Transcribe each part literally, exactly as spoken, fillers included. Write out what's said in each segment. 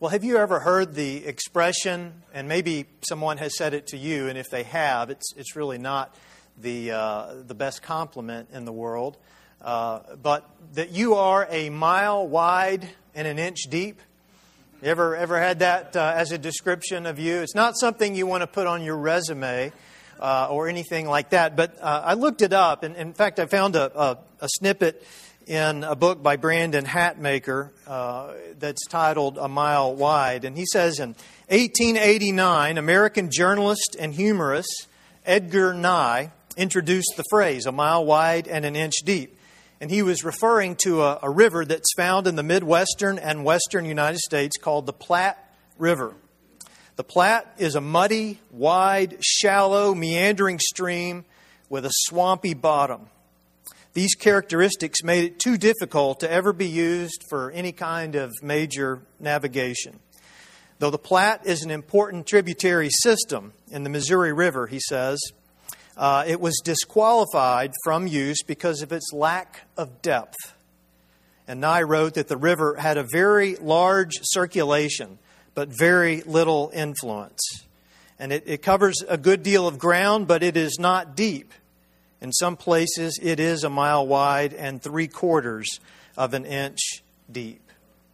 Well, have you ever heard the expression, and maybe someone has said it to you, and if they have, it's it's really not the uh, the best compliment in the world, uh, but that you are a mile wide and an inch deep? You ever ever had that uh, as a description of you? It's not something you want to put on your resume uh, or anything like that, but uh, I looked it up, and in fact, I found a, a, a snippet in a book by Brandon Hatmaker uh, that's titled A Mile Wide. And he says in eighteen eighty-nine, American journalist and humorist Edgar Nye introduced the phrase, a mile wide and an inch deep. And he was referring to a, a river that's found in the Midwestern and Western United States called the Platte River. The Platte is a muddy, wide, shallow, meandering stream with a swampy bottom. These characteristics made it too difficult to ever be used for any kind of major navigation. Though the Platte is an important tributary system in the Missouri River, he says, uh, it was disqualified from use because of its lack of depth. And Nye wrote that the river had a very large circulation, but very little influence. And it, it covers a good deal of ground, but it is not deep. In some places, it is a mile wide and three quarters of an inch deep.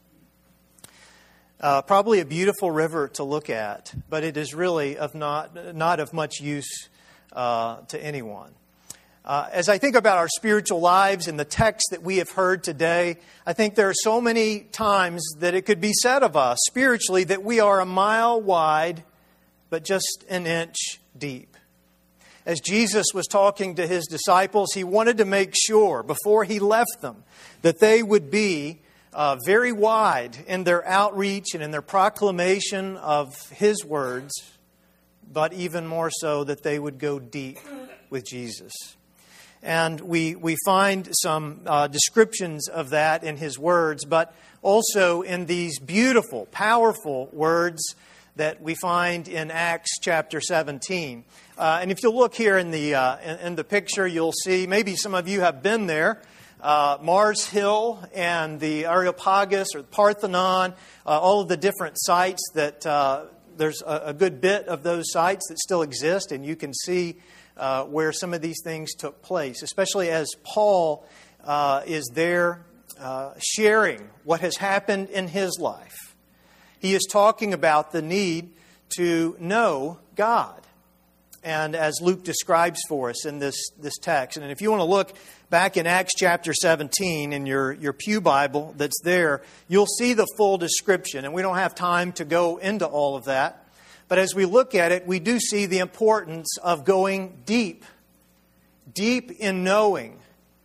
Uh, probably a beautiful river to look at, but it is really of not not of much use uh, to anyone. Uh, as I think about our spiritual lives and the text that we have heard today, I think there are so many times that it could be said of us spiritually that we are a mile wide, but just an inch deep. As Jesus was talking to His disciples, He wanted to make sure, before He left them, that they would be uh, very wide in their outreach and in their proclamation of His words, but even more so that they would go deep with Jesus. And we, we find some uh, descriptions of that in His words, but also in these beautiful, powerful words that we find in Acts chapter seventeen. Uh, and if you look here in the uh, in, in the picture, you'll see, maybe some of you have been there, uh, Mars Hill and the Areopagus or the Parthenon, uh, all of the different sites that uh, there's a, a good bit of those sites that still exist, and you can see uh, where some of these things took place, especially as Paul uh, is there uh, sharing what has happened in his life. He is talking about the need to know God. And as Luke describes for us in this, this text. And if you want to look back in Acts chapter seventeen in your, your Pew Bible that's there, you'll see the full description. And we don't have time to go into all of that. But as we look at it, we do see the importance of going deep. Deep in knowing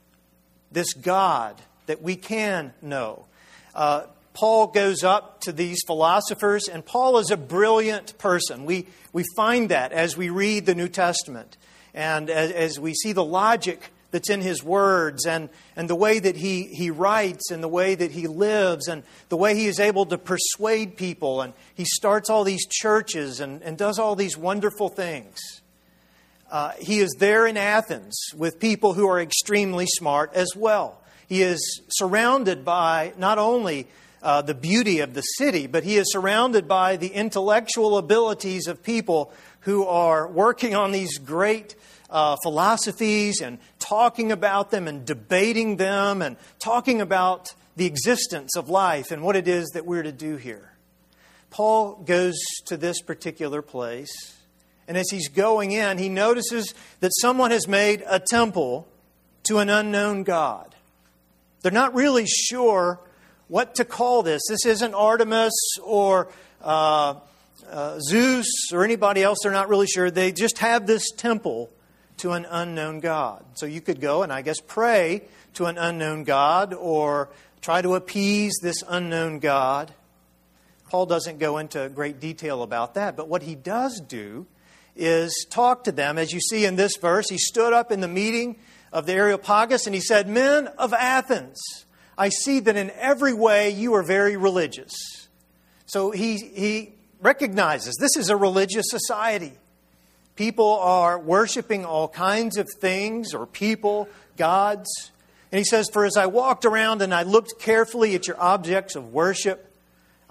this God that we can know. Uh, Paul goes up to these philosophers, and Paul is a brilliant person. We we find that as we read the New Testament, and as, as we see the logic that's in his words, and, and the way that he, he writes, and the way that he lives, and the way he is able to persuade people, and he starts all these churches and, and does all these wonderful things. Uh, he is there in Athens with people who are extremely smart as well. He is surrounded by not only Uh, the beauty of the city, but he is surrounded by the intellectual abilities of people who are working on these great uh, philosophies and talking about them and debating them and talking about the existence of life and what it is that we're to do here. Paul goes to this particular place, and as he's going in, he notices that someone has made a temple to an unknown God. They're not really sure what to call this. This isn't Artemis or uh, uh, Zeus or anybody else. They're not really sure. They just have this temple to an unknown God. So you could go and I guess pray to an unknown God or try to appease this unknown God. Paul doesn't go into great detail about that. But what he does do is talk to them. As you see in this verse, he stood up in the meeting of the Areopagus and he said, "Men of Athens, I see that in every way you are very religious." So he, he recognizes this is a religious society. People are worshiping all kinds of things or people, gods. And he says, "For as I walked around and I looked carefully at your objects of worship,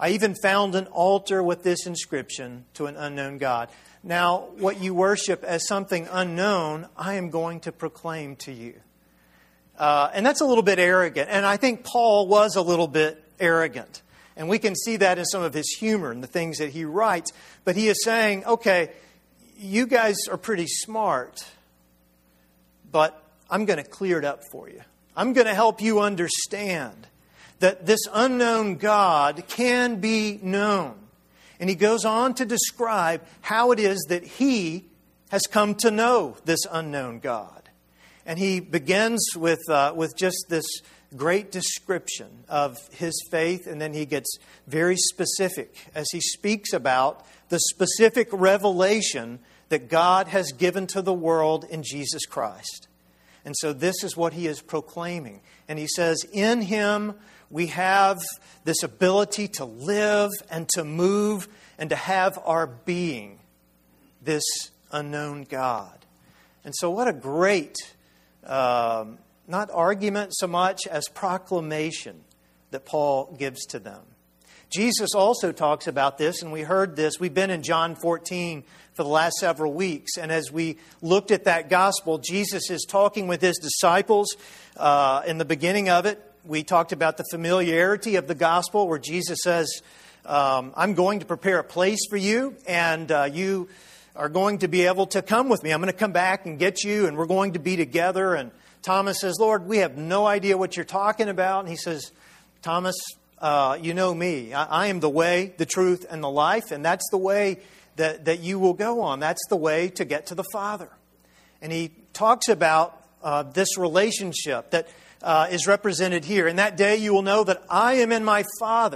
I even found an altar with this inscription, to an unknown God. Now, what you worship as something unknown, I am going to proclaim to you. Uh, and that's a little bit arrogant. And I think Paul was a little bit arrogant. And we can see that in some of his humor and the things that he writes. But he is saying, okay, you guys are pretty smart, but I'm going to clear it up for you. I'm going to help you understand that this unknown God can be known. And he goes on to describe how it is that he has come to know this unknown God. And he begins with uh, with just this great description of his faith, and then he gets very specific as he speaks about the specific revelation that God has given to the world in Jesus Christ. And so this is what he is proclaiming. And he says, in him we have this ability to live and to move and to have our being, this unknown God. And so what a great, um, not argument so much as proclamation that Paul gives to them. Jesus also talks about this, and we heard this. We've been in John fourteen for the last several weeks. And as we looked at that gospel, Jesus is talking with his disciples. Uh, in the beginning of it, we talked about the familiarity of the gospel, where Jesus says, um, I'm going to prepare a place for you, and uh, you are going to be able to come with me. I'm going to come back and get you, and we're going to be together. And Thomas says, Lord, we have no idea what you're talking about. And he says, Thomas, uh, you know me. I, I am the way, the truth, and the life, and that's the way that, that you will go on. That's the way to get to the Father. And he talks about uh, this relationship that uh, is represented here. In that day you will know that I am in my Father,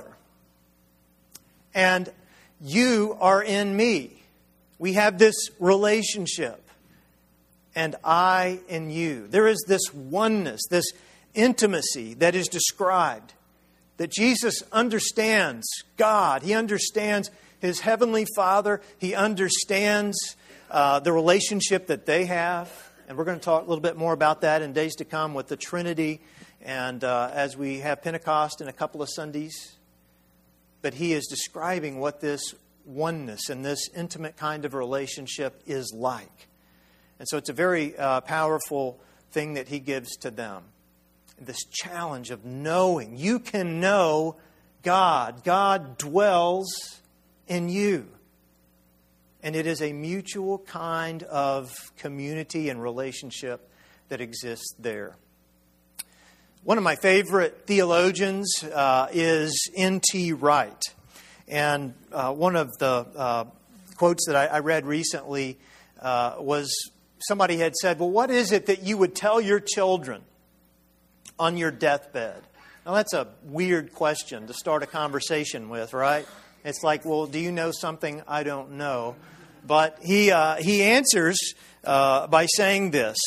and you are in me. We have this relationship, and I in you. There is this oneness, this intimacy that is described, that Jesus understands God. He understands his heavenly Father. He understands uh, the relationship that they have. And we're going to talk a little bit more about that in days to come with the Trinity, and uh, as we have Pentecost in a couple of Sundays. But he is describing what this oneness and this intimate kind of relationship is like. And so it's a very uh, powerful thing that he gives to them. This challenge of knowing. You can know God. God dwells in you. And it is a mutual kind of community and relationship that exists there. One of my favorite theologians uh, is N T Wright. And uh, one of the uh, quotes that I, I read recently uh, was somebody had said, well, what is it that you would tell your children on your deathbed? Now, that's a weird question to start a conversation with, right? It's like, well, do you know something I don't know? But he uh, he answers uh, by saying this.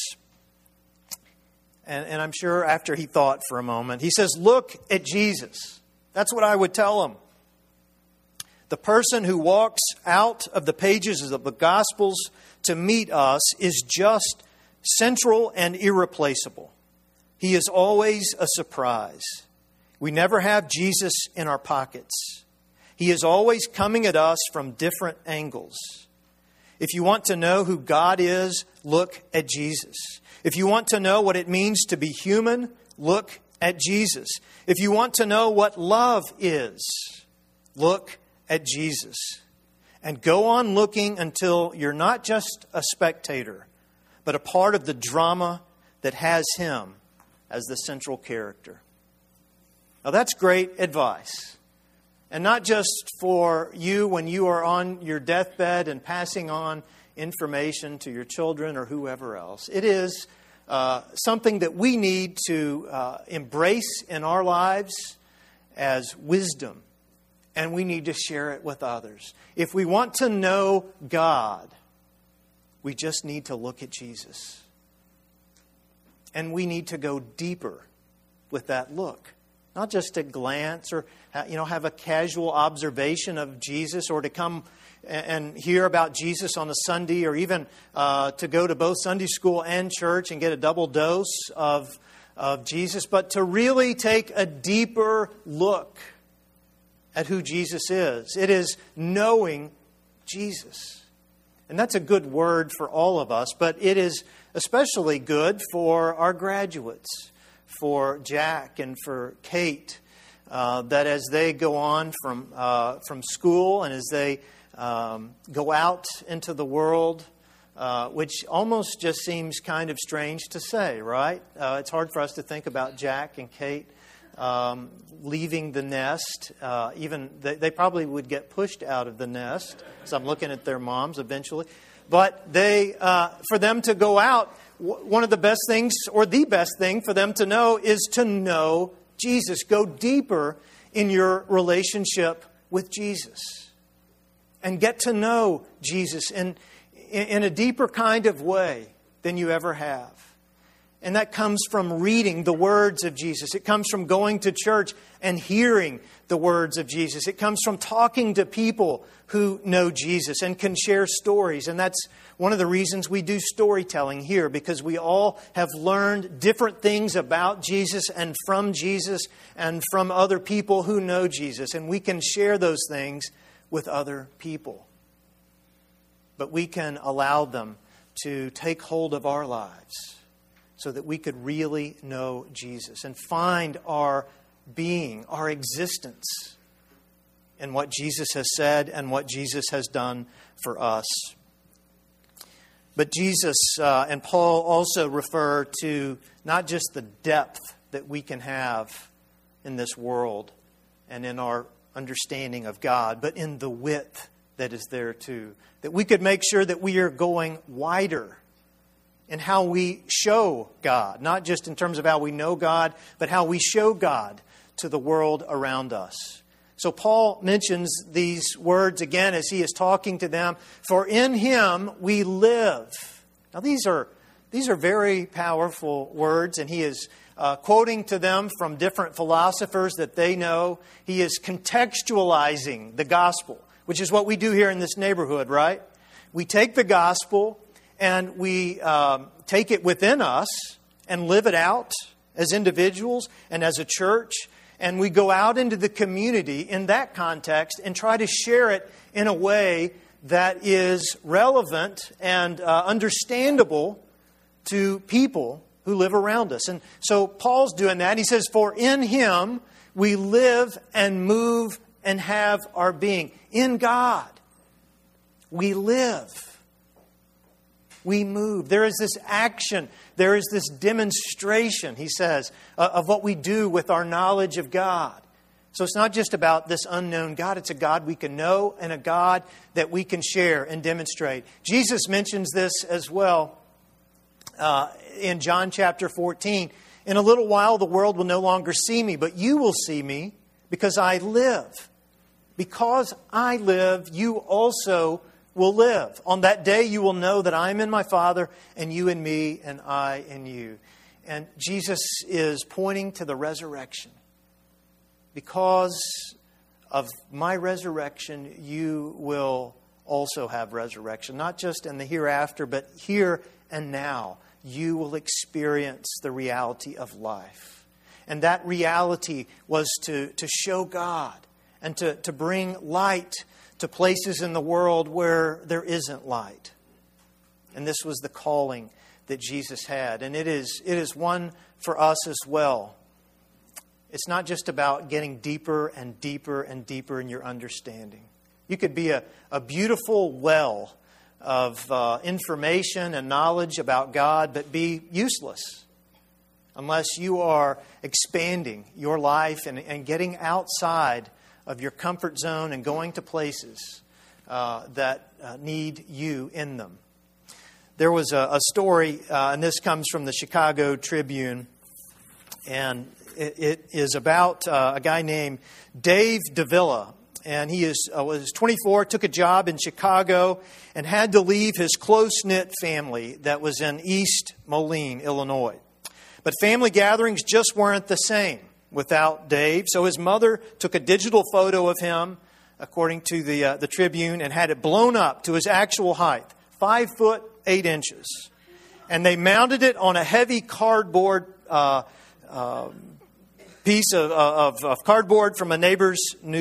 And, and I'm sure after he thought for a moment, he says, look at Jesus. That's what I would tell him. The person who walks out of the pages of the Gospels to meet us is just central and irreplaceable. He is always a surprise. We never have Jesus in our pockets. He is always coming at us from different angles. If you want to know who God is, look at Jesus. If you want to know what it means to be human, look at Jesus. If you want to know what love is, look at Jesus. And go on looking until you're not just a spectator, but a part of the drama that has him as the central character. Now that's great advice. And not just for you when you are on your deathbed and passing on information to your children or whoever else. It is uh, something that we need to uh, embrace in our lives as wisdom. And we need to share it with others. If we want to know God, we just need to look at Jesus. And we need to go deeper with that look. Not just to glance or you know have a casual observation of Jesus, or to come and hear about Jesus on a Sunday, or even uh, to go to both Sunday school and church and get a double dose of, of Jesus, but to really take a deeper look at who Jesus is. It is knowing Jesus. And that's a good word for all of us, but it is especially good for our graduates, for Jack and for Kate, uh, that as they go on from uh, from school and as they um, go out into the world, uh, which almost just seems kind of strange to say, right? Uh, it's hard for us to think about Jack and Kate um, leaving the nest. Uh, even they, they probably would get pushed out of the nest. So I'm looking at their moms eventually. But they, uh, for them to go out, w- one of the best things, or the best thing for them to know, is to know Jesus. Go deeper in your relationship with Jesus, and get to know Jesus in in a deeper kind of way than you ever have. And that comes from reading the words of Jesus. It comes from going to church and hearing the words of Jesus. It comes from talking to people who know Jesus and can share stories. And that's one of the reasons we do storytelling here, because we all have learned different things about Jesus and from Jesus and from other people who know Jesus. And we can share those things with other people. But we can allow them to take hold of our lives, so that we could really know Jesus and find our being, our existence in what Jesus has said and what Jesus has done for us. But Jesus uh, and Paul also refer to not just the depth that we can have in this world and in our understanding of God, but in the width that is there too. That we could make sure that we are going wider in how we show God, not just in terms of how we know God, but how we show God to the world around us. So Paul mentions these words again as he is talking to them. For in Him we live. Now these are these are very powerful words, and he is uh, quoting to them from different philosophers that they know. He is contextualizing the gospel, which is what we do here in this neighborhood, right? We take the gospel and we um, take it within us and live it out as individuals and as a church. And we go out into the community in that context and try to share it in a way that is relevant and uh, understandable to people who live around us. And so Paul's doing that. He says, for in Him we live and move and have our being. In God we live. We move. There is this action. There is this demonstration, he says, of what we do with our knowledge of God. So it's not just about this unknown God. It's a God we can know and a God that we can share and demonstrate. Jesus mentions this as well uh, in John chapter fourteen. In a little while the world will no longer see me, but you will see me because I live. Because I live, you also will live. On that day you will know that I am in my Father, and you in me, and I in you. And Jesus is pointing to the resurrection. Because of my resurrection, you will also have resurrection. Not just in the hereafter, but here and now. You will experience the reality of life. And that reality was to, to show God and to, to bring light to places in the world where there isn't light. And this was the calling that Jesus had. And it is, it is one for us as well. It's not just about getting deeper and deeper and deeper in your understanding. You could be a, a beautiful well of uh, information and knowledge about God, but be useless unless you are expanding your life and, and getting outside of your comfort zone and going to places uh, that uh, need you in them. There was a, a story, uh, and this comes from the Chicago Tribune, and it, it is about uh, a guy named Dave Davila. And he is uh, was twenty-four, took a job in Chicago, and had to leave his close-knit family that was in East Moline, Illinois. But family gatherings just weren't the same without Dave. So his mother took a digital photo of him, according to the uh, the Tribune, and had it blown up to his actual height, five foot eight inches. And they mounted it on a heavy cardboard uh, uh, piece of, of, of cardboard from a neighbor's new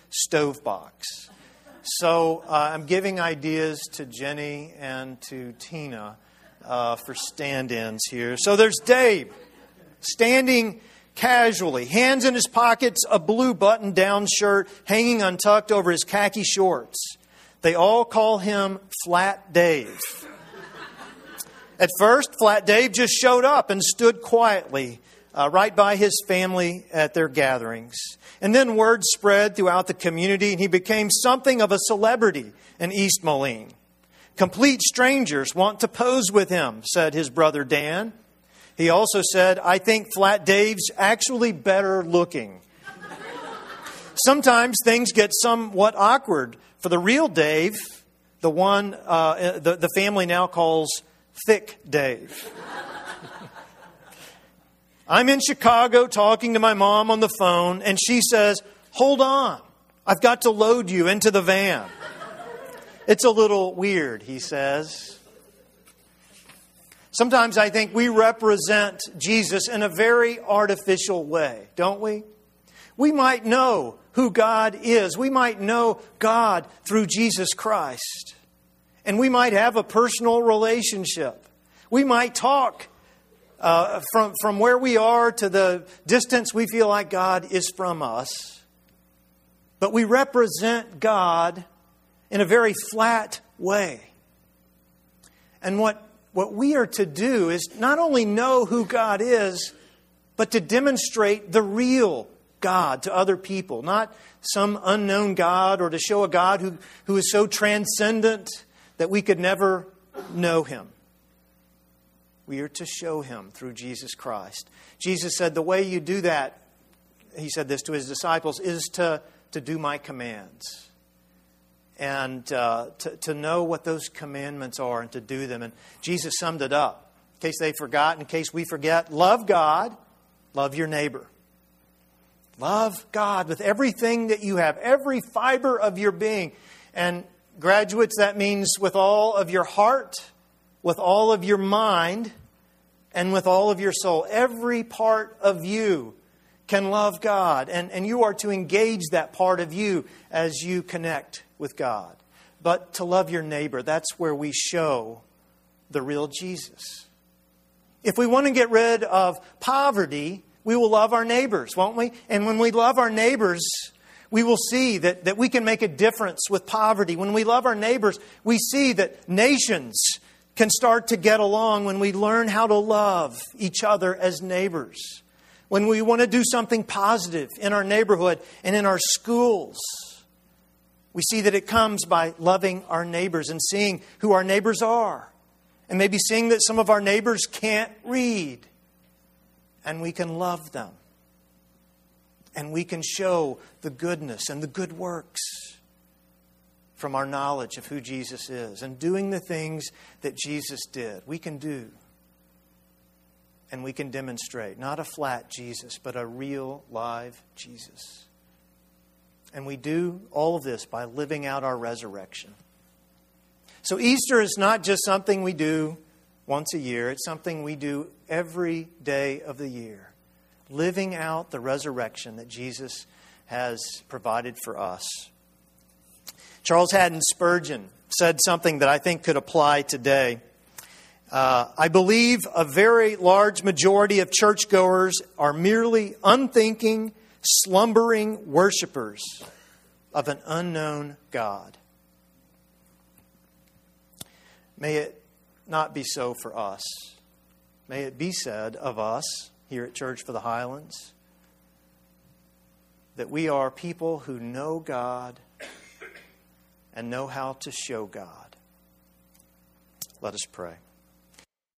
stove box. So uh, I'm giving ideas to Jenny and to Tina uh, for stand-ins here. So there's Dave, standing casually, hands in his pockets, a blue button-down shirt hanging untucked over his khaki shorts. They all call him Flat Dave. At first, Flat Dave just showed up and stood quietly uh, right by his family at their gatherings. And then word spread throughout the community, and he became something of a celebrity in East Moline. Complete strangers want to pose with him, said his brother Dan. He also said, I think Flat Dave's actually better looking. Sometimes things get somewhat awkward for the real Dave, the one uh, the, the family now calls Thick Dave. I'm in Chicago talking to my mom on the phone, and she says, hold on, I've got to load you into the van. It's a little weird, he says. Sometimes I think we represent Jesus in a very artificial way, don't we? We might know who God is. We might know God through Jesus Christ. And we might have a personal relationship. We might talk uh, from, from where we are to the distance we feel like God is from us. But we represent God in a very flat way. And what What we are to do is not only know who God is, but to demonstrate the real God to other people. Not some unknown God, or to show a God who, who is so transcendent that we could never know Him. We are to show Him through Jesus Christ. Jesus said the way you do that, He said this to His disciples, is to, to do my commands. And uh, to, to know what those commandments are and to do them. And Jesus summed it up. In case they forgot, in case we forget, love God, love your neighbor. Love God with everything that you have, every fiber of your being. And graduates, that means with all of your heart, with all of your mind, and with all of your soul. Every part of you can love God. And, and you are to engage that part of you as you connect with God. But to love your neighbor, that's where we show the real Jesus. If we want to get rid of poverty, we will love our neighbors, won't we? And when we love our neighbors, we will see that, that we can make a difference with poverty. When we love our neighbors, we see that nations can start to get along when we learn how to love each other as neighbors. When we want to do something positive in our neighborhood and in our schools, we see that it comes by loving our neighbors and seeing who our neighbors are. And maybe seeing that some of our neighbors can't read. And we can love them. And we can show the goodness and the good works from our knowledge of who Jesus is. And doing the things that Jesus did, we can do. And we can demonstrate not a flat Jesus, but a real, live Jesus. And we do all of this by living out our resurrection. So Easter is not just something we do once a year. It's something we do every day of the year. Living out the resurrection that Jesus has provided for us. Charles Haddon Spurgeon said something that I think could apply today. Uh, I believe a very large majority of churchgoers are merely unthinking, slumbering worshipers of an unknown God. May it not be so for us. May it be said of us here at Church for the Highlands that we are people who know God and know how to show God. Let us pray.